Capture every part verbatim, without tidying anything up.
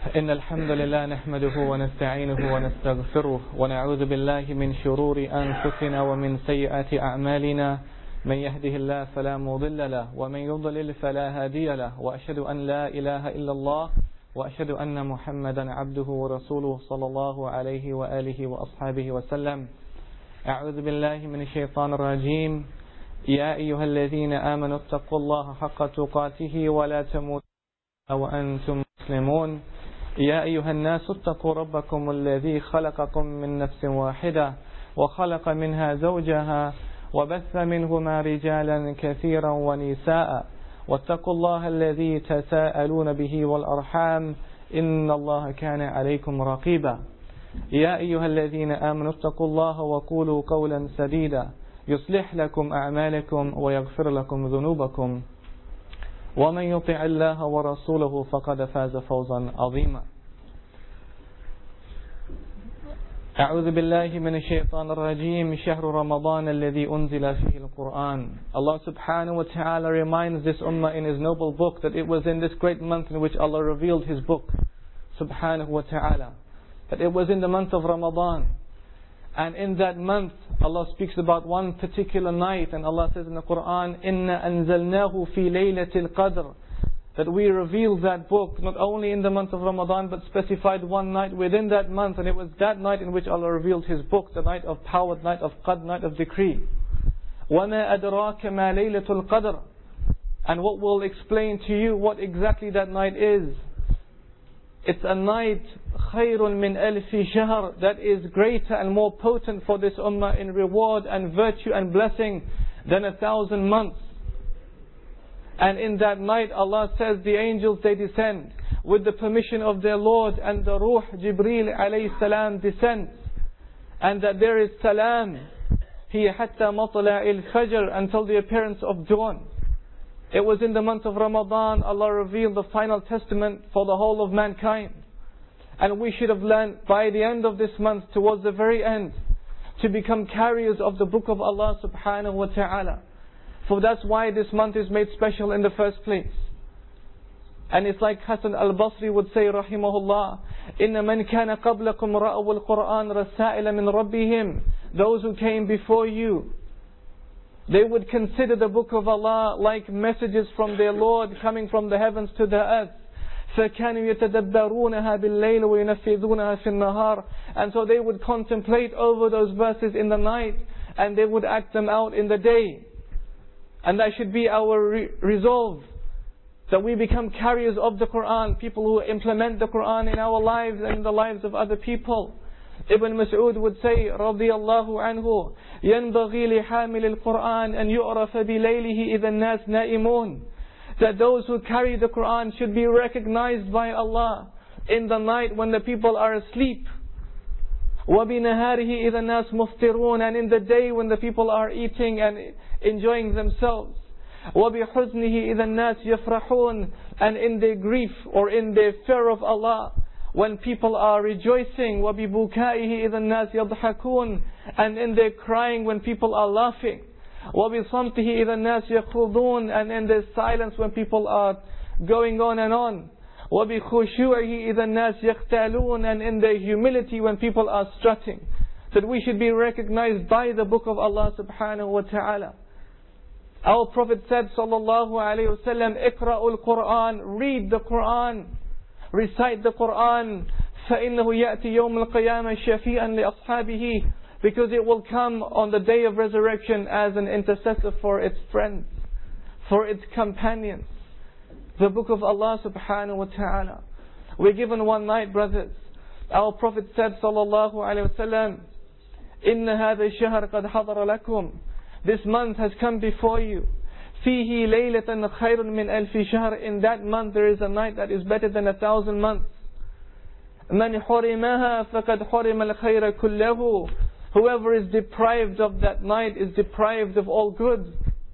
إن الحمد لله نحمده ونستعينه ونستغفره ونعوذ بالله من شرور أنفسنا ومن سيئات أعمالنا من يهده الله فلا مضل له ومن يضلل فلا هادي له وأشهد أن لا إله إلا الله وأشهد أن محمدا عبده ورسوله صلى الله عليه وآله وأصحابه وسلم. أعوذ بالله من الشيطان الرجيم. يا أيها الذين آمنوا اتقوا الله حق تقاته ولا تموتن وأنتم مسلمون. يا أيها الناس اتقوا ربكم الذي خلقكم من نفس واحدة وخلق منها زوجها وبث منهما رجالا كثيرا ونساء واتقوا الله الذي تساءلون به والأرحام إن الله كان عليكم رقيبا. يا أيها الذين آمنوا اتقوا الله وقولوا قولا سديدا يصلح لكم أعمالكم ويغفر لكم ذنوبكم ومن يطع الله ورسوله فقد فاز فوزا عظيما. أعوذ بالله من الشيطان الرجيم. شهر رمضان الذي أنزل فيه القرآن. Allah subhanahu wa ta'ala reminds this ummah in His noble book that it was in this great month in which Allah revealed His book subhanahu wa ta'ala, that it was in the month of Ramadan. And in that month, Allah speaks about one particular night, and Allah says in the Quran, "Inna anzalnahu fi laylatil qadr," that we revealed that book not only in the month of Ramadan, but specified one night within that month, and it was that night in which Allah revealed His book, the night of power, the night of qadr, night of decree. وَمَا أَدْرَاكَ مَا لَيْلَةُ الْقَدْرِ. And what will explain to you what exactly that night is. It's a night خَيْرٌ مِنْ أَلْفِ شَهْرٍ, that is greater and more potent for this ummah in reward and virtue and blessing than a thousand months. And in that night Allah says the angels, they descend with the permission of their Lord, and the Ruh Jibreel alayhi salam descends, and that there is salam hiya hatta matla' al-fajr, until the appearance of dawn. It was in the month of Ramadan Allah revealed the final testament for the whole of mankind. And we should have learned by the end of this month, towards the very end, to become carriers of the book of Allah subhanahu wa ta'ala. For that's why this month is made special in the first place. And it's like Hasan al-Basri would say rahimahullah, إِنَّ مَنْ كَانَ قَبْلَكُمْ رَأَوُا الْقُرْآنَ رَسَائِلَ مِنْ رَبِّهِمْ. Those who came before you, they would consider the book of Allah like messages from their Lord coming from the heavens to the earth. فَكَانُوا يَتَدَبَّرُونَهَا بِاللَّيْلِ وَيُنَفِّذُونَهَا فِي النَّهَارِ. And so they would contemplate over those verses in the night, and they would act them out in the day. And that should be our re- resolve, that we become carriers of the Quran, people who implement the Quran in our lives and in the lives of other people. Ibn Mas'ud would say, رضي الله عنه, ينبغي لحامل القرآن أن يعرف بليله إذا الناس نائمون. That those who carry the Quran should be recognized by Allah in the night when the people are asleep. وبنهاره إذا الناس مفطرون, and in the day when the people are eating and enjoying themselves. وبحزنه إذا الناس يفرحون, and in their grief or in their fear of Allah, when people are rejoicing. وببكائه إذا الناس يضحكون, and in their crying when people are laughing. وبصمته إذا الناس يخوضون, and in their silence when people are going on and on. وبخشوعه إذا الناس يختالون, and in their humility when people are strutting. That we should be recognized by the book of Allah subhanahu wa ta'ala. Our Prophet said sallallahu alayhi wa sallam, اقرأوا القرآن, read the Quran, recite the Quran, فإنه يأتي يوم القيامة شفيعا لأصحابه, because it will come on the day of resurrection as an intercessor for its friends, for its companions. The book of Allah subhanahu wa ta'ala. We're given one night, brothers. Our Prophet said sallallahu alayhi wa sallam, إِنَّ هَذَا الشَّهْرَ قَدْ حَضَرَ لَكُمْ. This month has come before you. فِيهِ لَيْلَةً خَيْرٌ مِنْ أَلْفِ شَهْرٍ. In that month there is a night that is better than a thousand months. مَنْ حُرِمَهَا فَقَدْ حُرِمَ الْخَيْرَ كُلَّهُ. Whoever is deprived of that night is deprived of all good.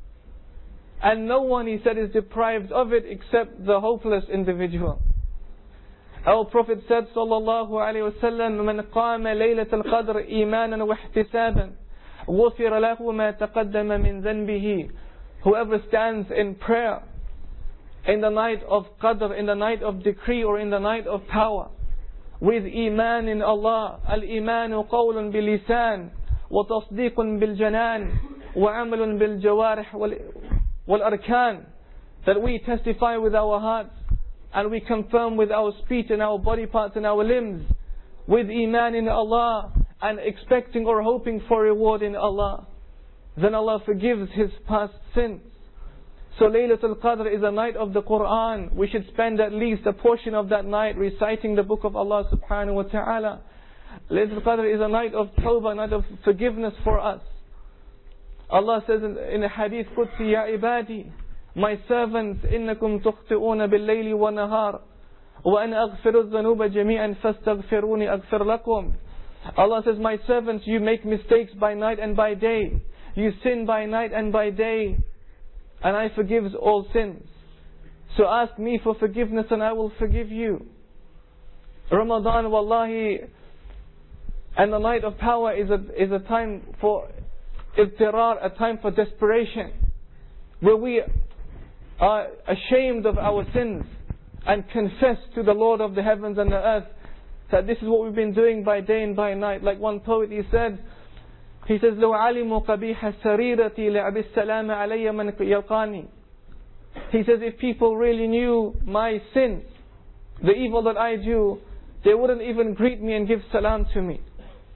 And no one, he said, is deprived of it except the hopeless individual. Our Prophet said sallallahu alayhi wa sallam, مَنْ قَامَ لَيْلَةَ الْقَدْرِ إِيمَانًا وَاحْتِسَابًا غُفِرَ لَهُ مَا تَقَدَّمَ مِنْ ذَنْبِهِ. Whoever stands in prayer in the night of qadr, in the night of decree, or in the night of power, with iman in Allah. Al-imanu qawlun bil-lisan, wa tasdiqun bil-janan, wa amalun bil-jawarih wal-arkan. That we testify with our hearts, and we confirm with our speech and our body parts and our limbs, with iman in Allah, and expecting or hoping for reward in Allah. Then Allah forgives his past sins. So Laylatul Qadr is a night of the Quran. We should spend at least a portion of that night reciting the book of Allah subhanahu wa ta'ala. Laylatul Qadr is a night of tawbah, a night of forgiveness for us. Allah says in, in a hadith Qudsi, Ya ibadi, my servants, innakum tukhti'una bil-layli wa nahar, wa ana aghfiru adh-dhunuba jami'an fastaghfiruni aghfir lakum. Allah says, my servants, you make mistakes by night and by day. You sin by night and by day, and I forgive all sins. So ask me for forgiveness and I will forgive you. Ramadan, wallahi, and the night of power is a, is a time for ibtirar, a time for desperation, where we are ashamed of our sins and confess to the Lord of the heavens and the earth that this is what we've been doing by day and by night. Like one poet, he said, he says, لو علموا قبيح سريرتي لعب السلام علي من يلقاني. He says, if people really knew my sins, the evil that I do, they wouldn't even greet me and give salam to me.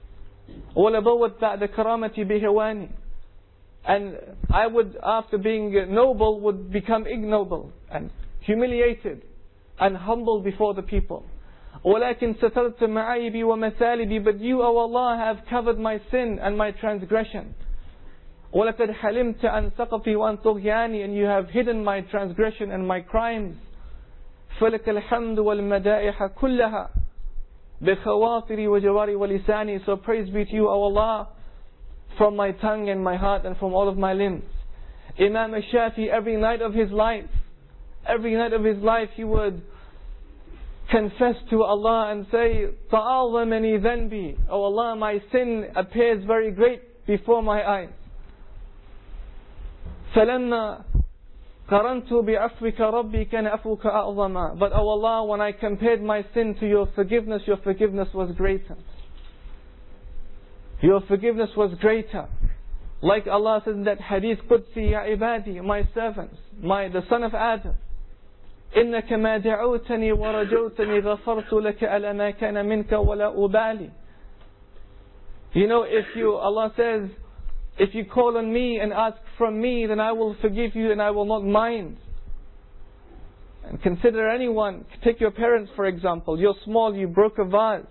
ولبوت بعد كرامتي بهواني. And I would, after being noble, would become ignoble and humiliated and humble before the people. ولكن سترت معايبي ومثالبي. But you, O Allah, have covered my sin and my transgression. ولقد حلمت عن سقطي وعن طغياني. And you have hidden my transgression and my crimes. فلك الحمد والمدائح كلها بخواطري وجواري ولساني. So praise be to you, O Allah, from my tongue and my heart and from all of my limbs. Imam al-Shafi, every night of his life, every night of his life, he would confess to Allah and say, تَعَظَمَنِي ذَنْبِي. Oh Allah, my sin appears very great before my eyes. فَلَمَّا قَرَنْتُ بِعَفْوِكَ رَبِّي كَانَ عَفْوُكَ أَعْظَمًا. But oh Allah, when I compared my sin to your forgiveness, your forgiveness was greater. Your forgiveness was greater. Like Allah says in that hadith Qudsi, Ya ibadi, my servants, my the son of Adam, إنك ما دعوتني ورجوتني غفرت لك على ما كان منك ولا أبالي. You know, if you, Allah says, if you call on me and ask from me, then I will forgive you and I will not mind. And consider anyone, take your parents for example, you're small, you broke a vase,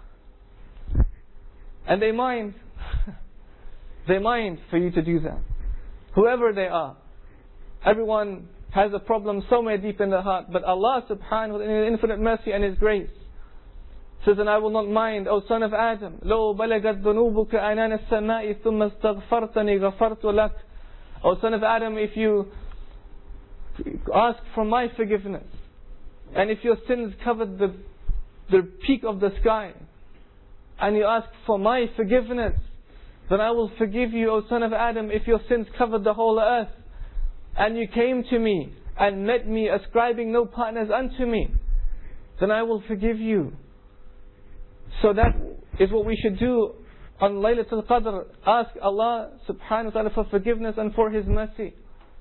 and they mind. They mind for you to do that. Whoever they are. Everyone has a problem somewhere deep in the heart. But Allah subhanahu wa ta'ala, in His infinite mercy and His grace, says, and I will not mind, O son of Adam, لو بلغت ذنوبك عنان السماء ثم استغفرتني غفرت لك. O son of Adam, if you ask for my forgiveness, and if your sins covered the, the peak of the sky, and you ask for my forgiveness, then I will forgive you, O son of Adam, if your sins covered the whole earth. And you came to me and met me ascribing no partners unto me, then I will forgive you. So that is what we should do on Laylatul Qadr. Ask Allah subhanahu wa ta'ala for forgiveness and for His mercy.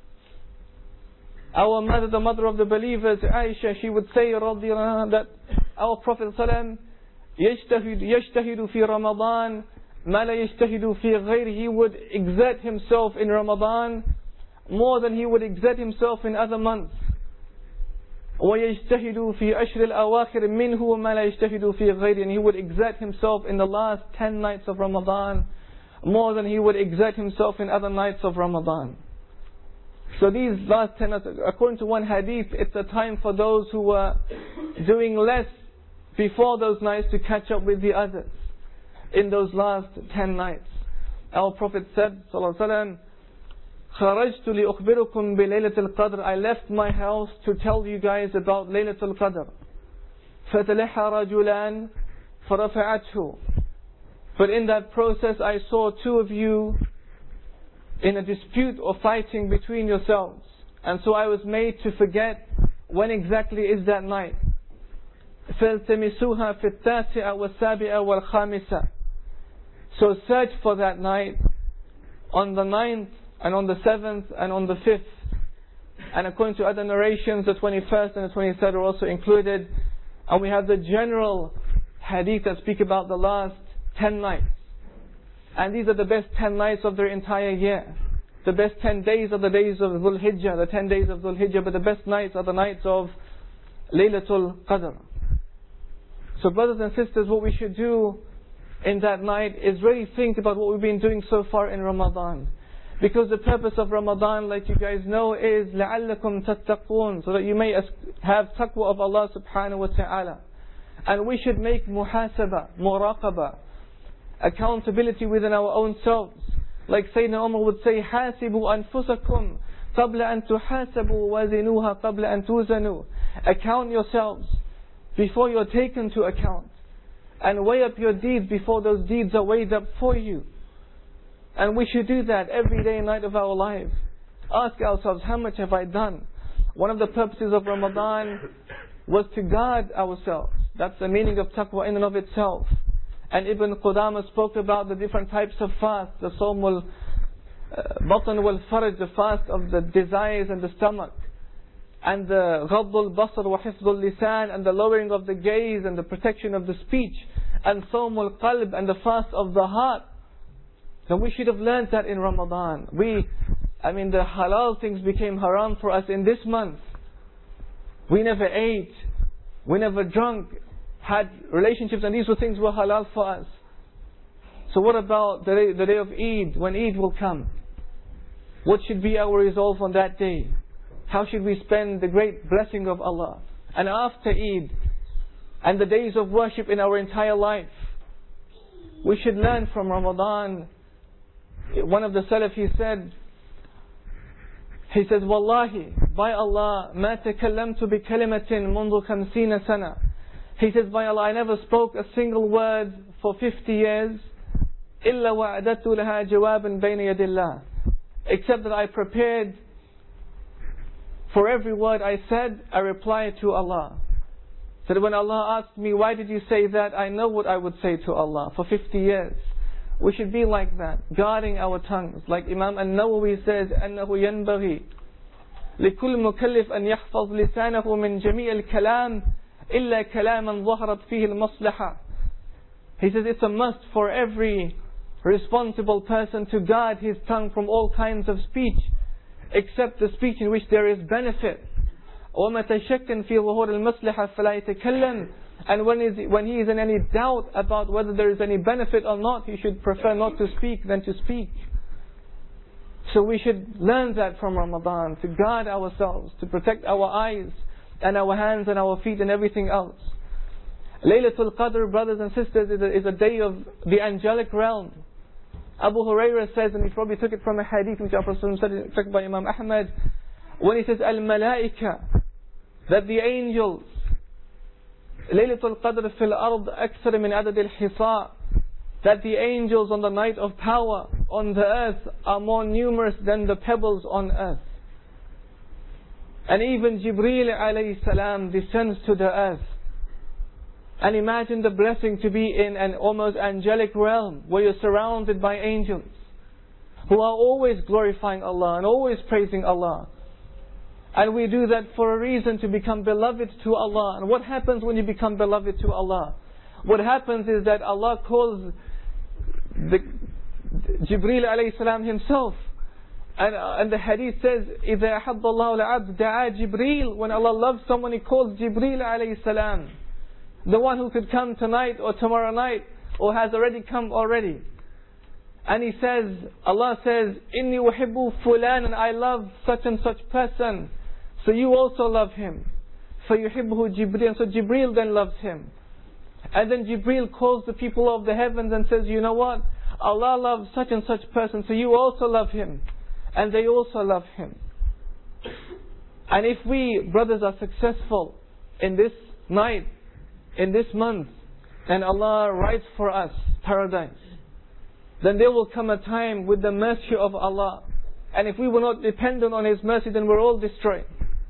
Our mother, the mother of the believers, Aisha, she would say radiyallahu anha, that our Prophet sallam يجتهد يجتهد في رمضان ما لا يجتهد في غيره. He would exert himself in Ramadan more than he would exert himself in other months. ويجتهد في أشهر الأواخر منه ما لا يجتهد في غيره. And he would exert himself in the last ten nights of Ramadan more than he would exert himself in other nights of Ramadan. So these last ten nights, according to one hadith, it's a time for those who were doing less before those nights to catch up with the others in those last ten nights. Our Prophet said, sallallahu alaihi wasallam, خرجت لأخبركم بليلة القدر. I left my house to tell you guys about Laylatul Qadr. فتلح رجلان فرفعته. But in that process I saw two of you in a dispute or fighting between yourselves. And so I was made to forget when exactly is that night? فَالْتَمِسُوهَا فِي التَّاسِعَ وَالسَّابِعَ وَالْخَامِسَ. So search for that night on the ninth and on the seventh and on the fifth. And according to other narrations, the twenty-first and the twenty-third are also included. And we have the general hadith that speak about the last ten nights. And these are the best ten nights of their entire year. The best ten days are the days of Dhul Hijjah, the ten days of Dhul Hijjah, but the best nights are the nights of Laylatul Qadr. So brothers and sisters, what we should do in that night is really think about what we've been doing so far in Ramadan. Because the purpose of Ramadan, like you guys know, is لَعَلَّكُمْ تَتَّقُونَ, so that you may have taqwa of Allah subhanahu wa ta'ala. And we should make muhasabah, muraqabah, accountability within our own selves. Like Sayyidina Umar would say, حَاسِبُوا أَنفُسَكُمْ قَبْلَ أَن تُحَاسَبُوا وَزِنُوهَا قَبْلَ أَن تُوزَنُوا. Account yourselves before you're taken to account. And weigh up your deeds before those deeds are weighed up for you. And we should do that every day and night of our life. Ask ourselves, how much have I done? One of the purposes of Ramadan was to guard ourselves. That's the meaning of taqwa in and of itself. And Ibn Qudama spoke about the different types of fast. The sawmul batan wal faraj, the fast of the desires and the stomach. And the ghaddul basar wa hifdul lisan, and the lowering of the gaze and the protection of the speech. And sawmul qalb, and the fast of the heart. Now we should have learned that in Ramadan. We, I mean the halal things became haram for us in this month. We never ate, we never drunk, had relationships, and these were things were halal for us. So what about the day, the day of Eid, when Eid will come? What should be our resolve on that day? How should we spend the great blessing of Allah? And after Eid, and the days of worship in our entire life, we should learn from Ramadan. One of the Salaf, he said, he says, Wallahi, by Allah, ما تكلمت بكلمة منذ خمسين سنة. He says, by Allah, I never spoke a single word for fifty years, إلا وعددت لها جوابا بين يد الله. Except that I prepared for every word I said, I replied to Allah. So that when Allah asked me, why did you say that? I know what I would say to Allah for fifty years. We should be like that, guarding our tongues. Like Imam An-Nawawi says, أنه ينبغي لكل مكلف أن يحفظ لسانه من جميع الكلام إلا كلاما ظهرت فيه المصلحة. He says it's a must for every responsible person to guard his tongue from all kinds of speech, except the speech in which there is benefit. وَمَتَى شَكًّا فِي ظُهُورِ الْمَصْلِحَةِ فَلَا يَتَكَلَّمْ. And when, is, when he is in any doubt about whether there is any benefit or not, he should prefer not to speak than to speak. So we should learn that from Ramadan, to guard ourselves, to protect our eyes and our hands and our feet and everything else. Laylatul Qadr, brothers and sisters, is a, is a day of the angelic realm. Abu Hurairah says, and he probably took it from a hadith which Prophet said, checked by Imam Ahmad, when he says Al-Malaika, that the angels, Laylatul Qadr fil ard akthar min adad al-hisa, that the angels on the night of power on the earth are more numerous than the pebbles on earth. And even Jibreel alayhi salam descends to the earth. And imagine the blessing to be in an almost angelic realm where you're surrounded by angels who are always glorifying Allah and always praising Allah. And we do that for a reason, to become beloved to Allah. And what happens when you become beloved to Allah? What happens is that Allah calls the Jibreel alayhi salam himself. And, uh, and the hadith says, إِذَا أَحَبَّ اللَّهُ الْعَبْدَ دَعَا جِبْرِيل. When Allah loves someone, He calls Jibreel alayhi salam. The one who could come tonight or tomorrow night, or has already come already. And He says, Allah says, إِنِّي أُحِبُّ فُلَانًا, and I love such and such person. So you also love him. فَيُحِبُّهُ جِبْرِيل. So Jibreel then loves him. And then Jibreel calls the people of the heavens and says, you know what? Allah loves such and such person, so you also love him. And they also love him. And if we, brothers, are successful in this night, in this month, and Allah writes for us paradise, then there will come a time with the mercy of Allah. And if we were not dependent on His mercy, then we're all destroyed.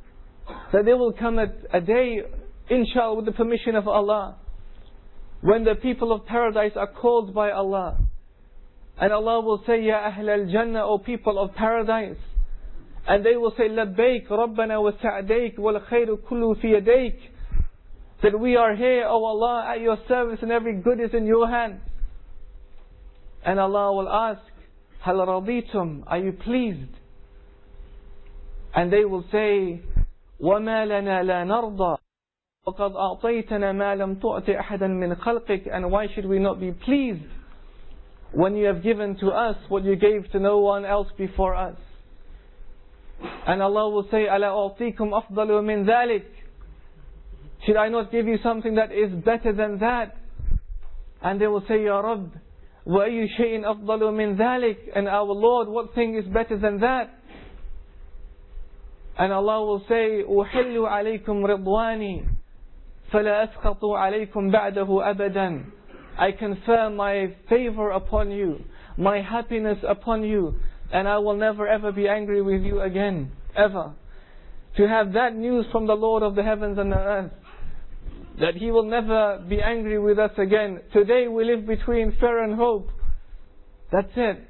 that there will come a, a day, inshallah, with the permission of Allah, when the people of paradise are called by Allah. And Allah will say, Ya Ahl al-Jannah, O people of paradise. And they will say, Labbaik, Rabbana wa sa'daik, wal khayru kullu fi yadayk. That we are here, O Allah, at your service, and every good is in your hands. And Allah will ask, Hal raditum, are you pleased? And they will say, وَمَا لَنَا لَا نَرْضَى وَقَدْ أَعْطَيْتَنَا مَا لَمْ تُعْطِ أَحَدًا مِنْ خَلْقِكَ. And why should we not be pleased when you have given to us what you gave to no one else before us? And Allah will say, أَلَا أُعْطِيكُمْ أَفْضَلُ مِنْ ذَلِكَ. Should I not give you something that is better than that? And they will say, Ya Rabb, وَأَيُّ شَيْءٍ أَفْضَلُ مِنْ ذَلِكَ. And our Lord, what thing is better than that? And Allah will say, أُحِلُّ عَلَيْكُمْ رِضْوَانِي فَلَا أَسْخَطُ عَلَيْكُمْ بَعْدَهُ أَبَدًا. I confer my favor upon you, my happiness upon you, and I will never ever be angry with you again, ever. To have that news from the Lord of the heavens and the earth, that He will never be angry with us again. Today we live between fear and hope. That's it.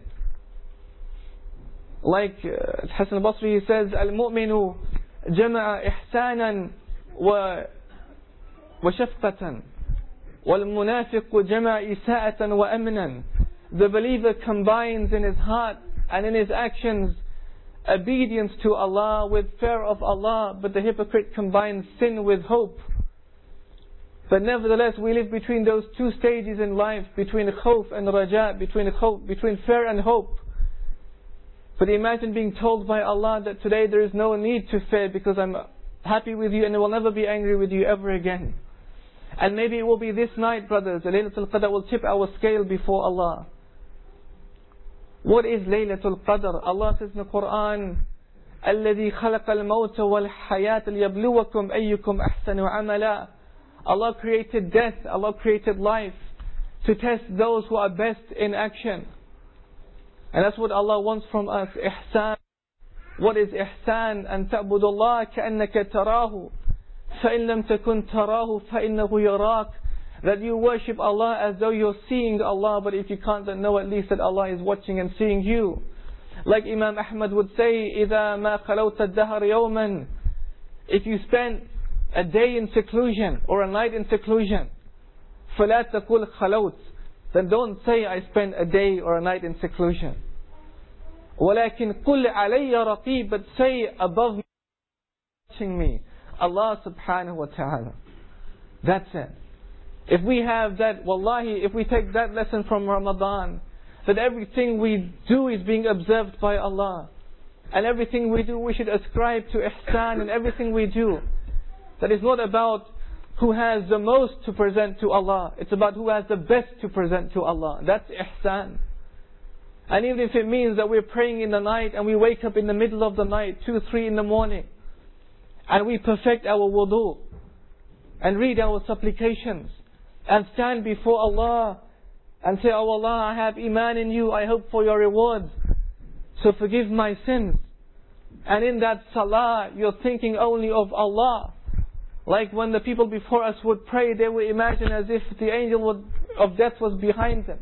Like uh, Hassan al-Basri, he says, Al-mu'minu jama'a ihsanan wa shafqatan wal-munafiqu jama'a isa'atan wa amnan. The believer combines in his heart and in his actions obedience to Allah with fear of Allah, but the hypocrite combines sin with hope. But nevertheless, we live between those two stages in life, between khawf and raja, between khawf, between fear and hope. But imagine being told by Allah that today there is no need to fear because I'm happy with you and I will never be angry with you ever again. And maybe it will be this night, brothers, the Laylatul Qadr will tip our scale before Allah. What is Laylatul Qadr? Allah says in the Quran, الَّذِي خَلَقَ الْمَوْتَ وَالْحَيَاةَ لِيَبْلُوَكُمْ أَيُّكُمْ أَحْسَنُ عَمَلًا. Allah created death, Allah created life to test those who are best in action. And that's what Allah wants from us, ihsan. What is ihsan? أن تعبد الله كأنك تراه فإن لم تكن تراه فإنه يراك. That you worship Allah as though you're seeing Allah, but if you can't, then know at least that Allah is watching and seeing you. Like Imam Ahmad would say, إذا ما خلوت الدهر يوما. If you spend a day in seclusion or a night in seclusion, فلا تقول خلوت. Then don't say I spent a day or a night in seclusion. ولكن قل علي رقيب. But say above me, watching me, Allah subhanahu wa ta'ala. That's it. If we have that, wallahi, if we take that lesson from Ramadan, that everything we do is being observed by Allah, and everything we do we should ascribe to ihsan in everything we do. That is not about who has the most to present to Allah. It's about who has the best to present to Allah. That's ihsan. And even if it means that we're praying in the night and we wake up in the middle of the night, two, three in the morning, and we perfect our wudu and read our supplications and stand before Allah and say, Oh Allah, I have iman in you, I hope for your rewards, so forgive my sins. And in that salah, you're thinking only of Allah. Like when the people before us would pray, they would imagine as if the angel would, of death was behind them.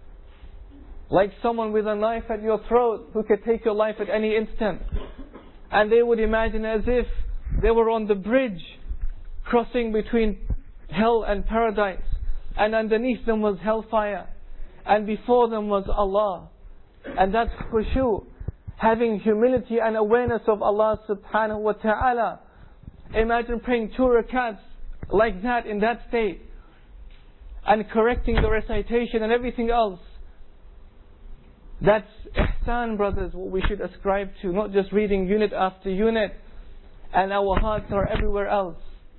Like someone with a knife at your throat who could take your life at any instant. And they would imagine as if they were on the bridge crossing between hell and paradise. And underneath them was hellfire. And before them was Allah. And that's khushu. Having humility and awareness of Allah subhanahu wa ta'ala. Imagine praying two rakats like that in that state. And correcting the recitation and everything else. That's ihsan, brothers, what we should ascribe to. Not just reading unit after unit. And our hearts are everywhere else.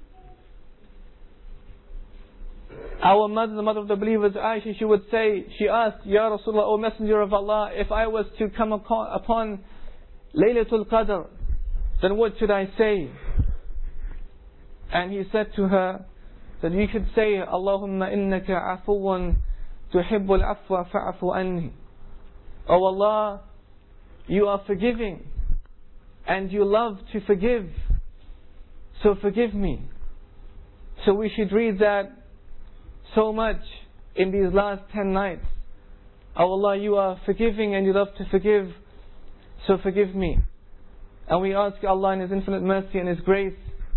Our mother, the mother of the believers, Aisha, she would say, she asked, Ya Rasulullah, O Messenger of Allah, if I was to come upon Laylatul Qadr, then what should I say? And he said to her that you should say, Allahumma innaka afuwan tuhibbul afwa fa'afu anni. Oh Allah, you are forgiving and you love to forgive. so forgive me. So we should read that so much in these last ten nights. Oh Allah, you are forgiving and you love to forgive, so forgive me. And we ask Allah in His infinite mercy and His grace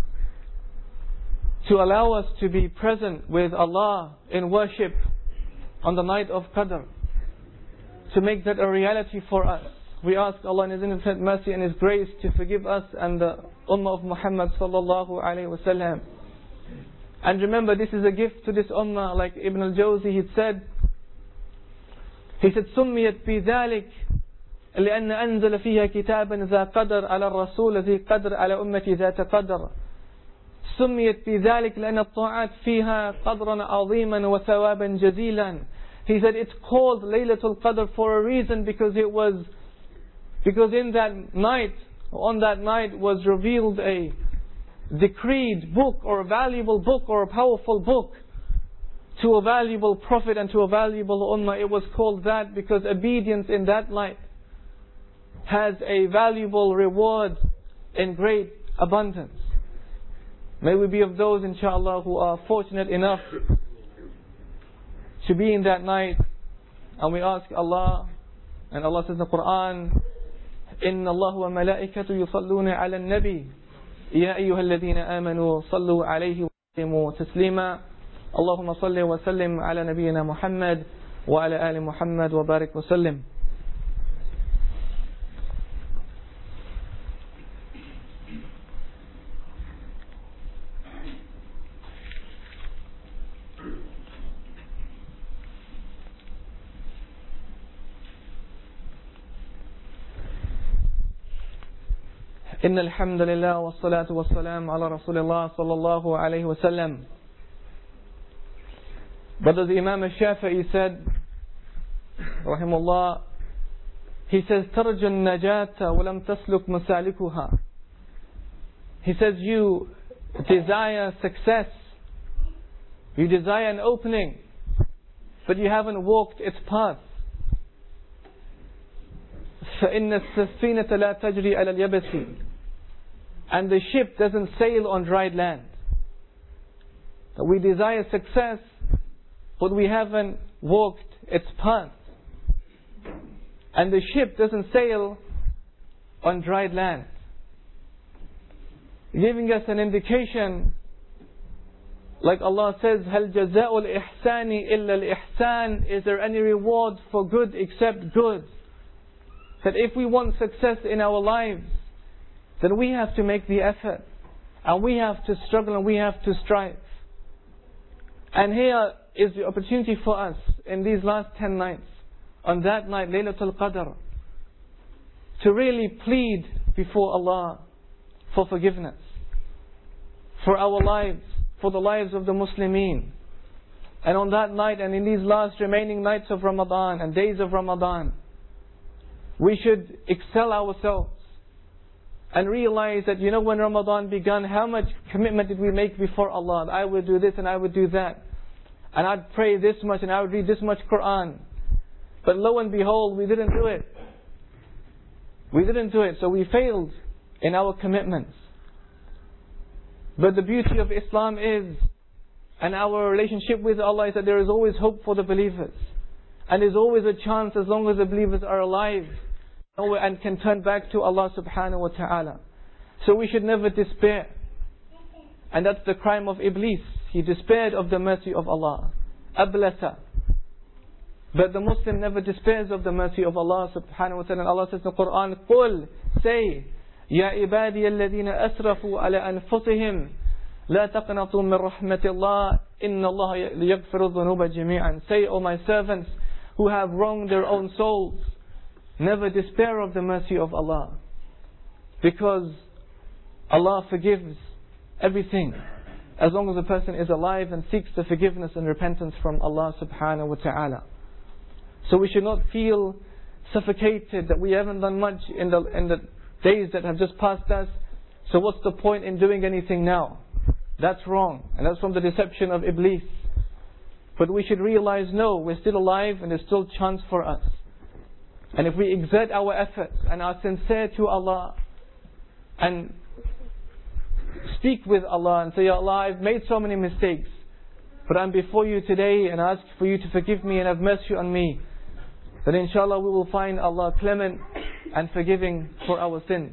to allow us to be present with Allah in worship on the night of Qadr, to make that a reality for us. We ask Allah in His infinite mercy and His grace to forgive us and the Ummah of Muhammad sallallahu alayhi wa sallam. And remember, this is a gift to this Ummah, like Ibn al-Jawzi he said. He said, سُمِّيَتْ فِي ذَلِكَ لأن أنزل فيها كتابا ذا قدر على الرسول ذي قدر على أمتي ذات قدر. سميت في ذلك لأن الطاعات فيها قدرا عظيما وثوابا جزيلا. He said it's called Laylatul Qadr for a reason, because it was because in that night, on that night was revealed a decreed book or a valuable book or a powerful book to a valuable prophet and to a valuable ummah. It was called that because obedience in that light has a valuable reward in great abundance. May we be of those, inshallah, who are fortunate enough to be in that night. And we ask Allah, and Allah says in the Quran, إِنَّ اللَّهُ وَمَلَائِكَةُ يُصَلُّونَ عَلَى النَّبِيِّ يَا أَيُّهَا الَّذِينَ آمَنُوا صَلُّوا عَلَيْهِ وَسَلِّمُوا تَسْلِيمًا اللهم صل وسلم على نبينا محمد وعلى آل محمد وبارك وسلم. إن الحمد لله والصلاة والسلام على رسول الله صلى الله عليه وسلم. But as Imam al-Shafi'i said, rahimahullah, he says, ترجو النجاة ولم تسلك مسالكها. He says, you desire success, you desire an opening, but you haven't walked its path. فإن السفينة لا تجري على اليبس. And the ship doesn't sail on dry land. We desire success, but we haven't walked its path. And the ship doesn't sail on dry land. Giving us an indication, like Allah says, هَلْ جَزَاءُ الْإِحْسَانِ إِلَّا الْإِحْسَانِ. Is there any reward for good except good? That if we want success in our lives, then we have to make the effort, and we have to struggle, and we have to strive. And here is the opportunity for us in these last ten nights, on that night, Laylatul Qadr, to really plead before Allah for forgiveness, for our lives, for the lives of the Muslimin. And on that night, and in these last remaining nights of Ramadan and days of Ramadan, we should excel ourselves and realize that, you know, when Ramadan began, how much commitment did we make before Allah? I would do this and I would do that. And I'd pray this much and I would read this much Quran. But lo and behold, we didn't do it. We didn't do it. So we failed in our commitments. But the beauty of Islam is, and our relationship with Allah, is that there is always hope for the believers. And there's always a chance, as long as the believers are alive and can turn back to Allah subhanahu wa ta'ala. So we should never despair. And that's the crime of Iblis. He despaired of the mercy of Allah. Ablasa. But the Muslim never despairs of the mercy of Allah subhanahu wa ta'ala. And Allah says in the Quran, قُلْ, say, يَا عِبَادِيَ الَّذِينَ أَسْرَفُوا عَلَى أَنفُسِهِمْ لَا تَقْنَطُوا مِنْ رَحْمَةِ اللَّهِ إِنَّ اللَّهَ يَغْفِرُ الذُّنُوبَ جَمِيعًا. Say, O my servants who have wronged their own souls, never despair of the mercy of Allah, because Allah forgives everything as long as a person is alive and seeks the forgiveness and repentance from Allah subhanahu wa ta'ala. So we should not feel suffocated that we haven't done much in the, in the days that have just passed us. So what's the point in doing anything now? That's wrong. And that's from the deception of Iblis. But we should realize, no, we're still alive and there's still chance for us. And if we exert our efforts and are sincere to Allah and speak with Allah and say, Ya Allah, I've made so many mistakes, but I'm before you today and ask for you to forgive me and have mercy on me, then inshallah we will find Allah clement and forgiving for our sins.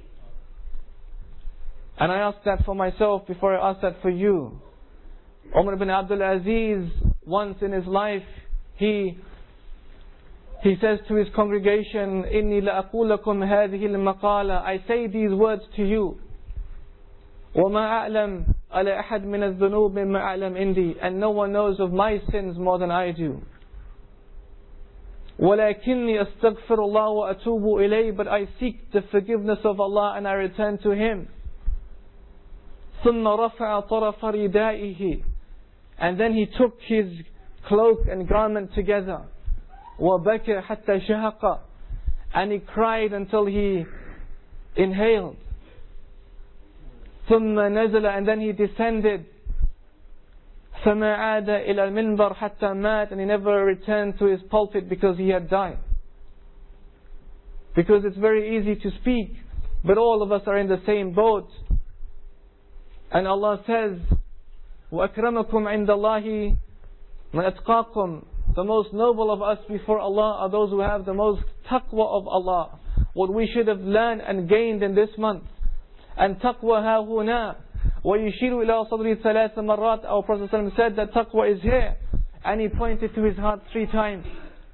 And I ask that for myself before I ask that for you. Umar ibn Abdul Aziz, once in his life, he he says to his congregation, Inni la'akulakum hadhihi al-maqala, I say these words to you. وَمَا أَعْلَمْ عَلَى أَحَدٍ مِنَ الذُّنُوبِ مِمَّا أَعْلَمْ إِنْدِي, and no one knows of my sins more than I do. وَلَكِنِّي أَسْتَغْفِرُ اللَّهَ وَأَتُوبُ إِلَيْهِ, but I seek the forgiveness of Allah and I return to Him. ثُمَّ رَفَعَ طَرَفَ رِدَائِهِ, and then he took his cloak and garment together. وَبَكَى حَتَّى شَهَقَ, and he cried until he inhaled. ثُمَّ نَزَلَ, and then he descended. فَمَا عَادَ إِلَى الْمِنْبَرِ حَتَّى مَاتَ, and he never returned to his pulpit because he had died. Because it's very easy to speak, but all of us are in the same boat. And Allah says, وَأَكْرَمَكُمْ عِنْدَ اللَّهِ مَنْ أَتْقَاكُمْ, the most noble of us before Allah are those who have the most taqwa of Allah. What we should have learned and gained in this month. And taqwa ha huna, وَيُشِيرُ إِلَىٰ صَدْرِ ثَلَاثَ مَرَّاتٍ, our Prophet ﷺ said that taqwa is here. And he pointed to his heart three times.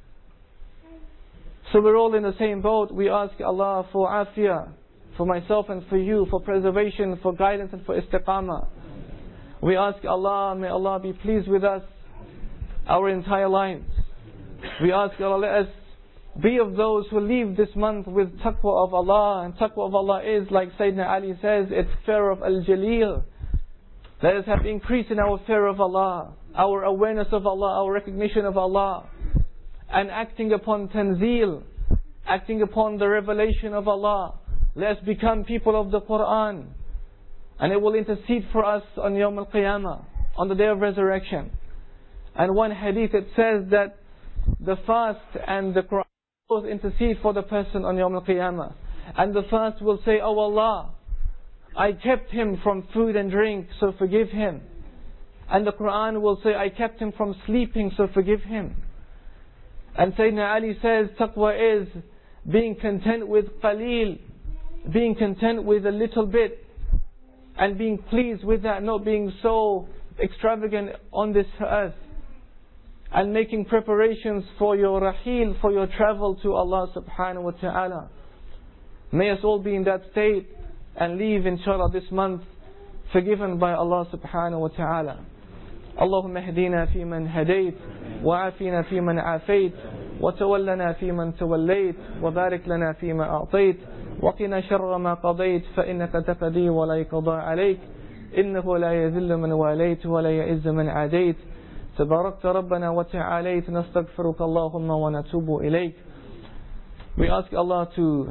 So we're all in the same boat. We ask Allah for afiyah, for myself and for you, for preservation, for guidance and for istiqamah. We ask Allah, may Allah be pleased with us our entire lives. We ask Allah, let us be of those who leave this month with taqwa of Allah. And taqwa of Allah is, like Sayyidina Ali says, it's fear of Al-Jaleel. Let us have increase in our fear of Allah, our awareness of Allah, our recognition of Allah, and acting upon tanzeel, acting upon the revelation of Allah. Let us become people of the Quran, and it will intercede for us on Yawm al-Qiyamah, on the day of resurrection. And one hadith, it says that the fast and the Quran both intercede for the person on Yawm al-Qiyamah. And the fast will say, Oh Allah, I kept him from food and drink, so forgive him. And the Quran will say, I kept him from sleeping, so forgive him. And Sayyidina Ali says, taqwa is being content with qaleel, being content with a little bit, and being pleased with that, not being so extravagant on this earth, and making preparations for your raheel, for your travel to Allah subhanahu wa ta'ala. May us all be in that state and leave inshallah this month forgiven by Allah subhanahu wa ta'ala. اللهم اهدنا فيمن هديت وعافنا فيمن عافيت وتولنا فيمن توليت وبارك لنا فيما أعطيت وقنا شر ما قضيت فإنك تقضي ولا يقضى عليك إنه لا يذل من واليت ولا يعز من عاديت تباركت ربنا وتعاليت نستغفرك اللهم ونتوب إليك. We ask Allah to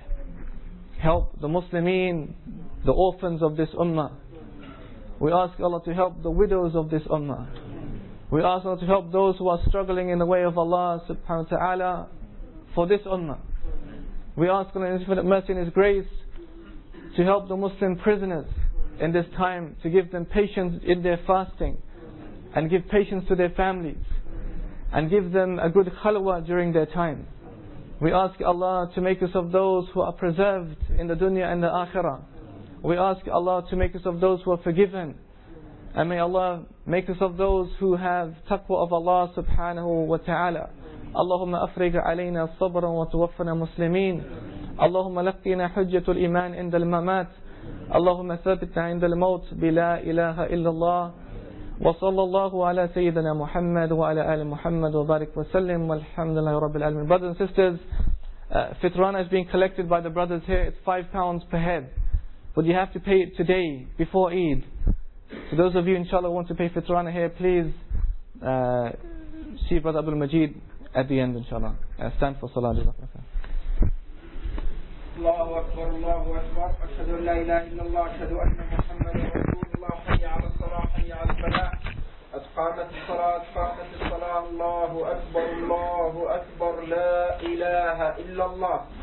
help the Muslimin, the orphans of this ummah. We ask Allah to help the widows of this ummah. We ask Allah to help those who are struggling in the way of Allah subhanahu wa ta'ala for this ummah. We ask Allah in His infinite mercy and His grace to help the Muslim prisoners in this time, to give them patience in their fasting, and give patience to their families, and give them a good khalwa during their time. We ask Allah to make us of those who are preserved in the dunya and the akhirah. We ask Allah to make us of those who are forgiven. And may Allah make us of those who have taqwa of Allah subhanahu wa ta'ala. Allahumma afriq alayna sabran wa tawaffana muslimin. Allahumma laqina hujjatul iman inda al-mamat. Allahumma thabitna inda al-maut bila ilaha illallah. Wa sallallahu ala sayyidina Muhammad wa ala ali Muhammad wa barik wa sallim walhamdulillahi rabbil alamin. Brothers and sisters, uh, fitrana is being collected by the brothers here. It's five pounds per head. But you have to pay it today, before Eid. So those of you, inshallah, who want to pay fitrana here, please uh, see Brother Abdul Majid at the end, inshallah. Uh, stand for salah. Allahu Akbar, Allahu Akbar. Ashhadu an la ilaha illallah, ashhadu anna Muhammadan Rasulullah. Hayya ala salah, hayya ala falah. قد قامت الصلاة قامت الصلاة الله أكبر الله أكبر لا إله إلا الله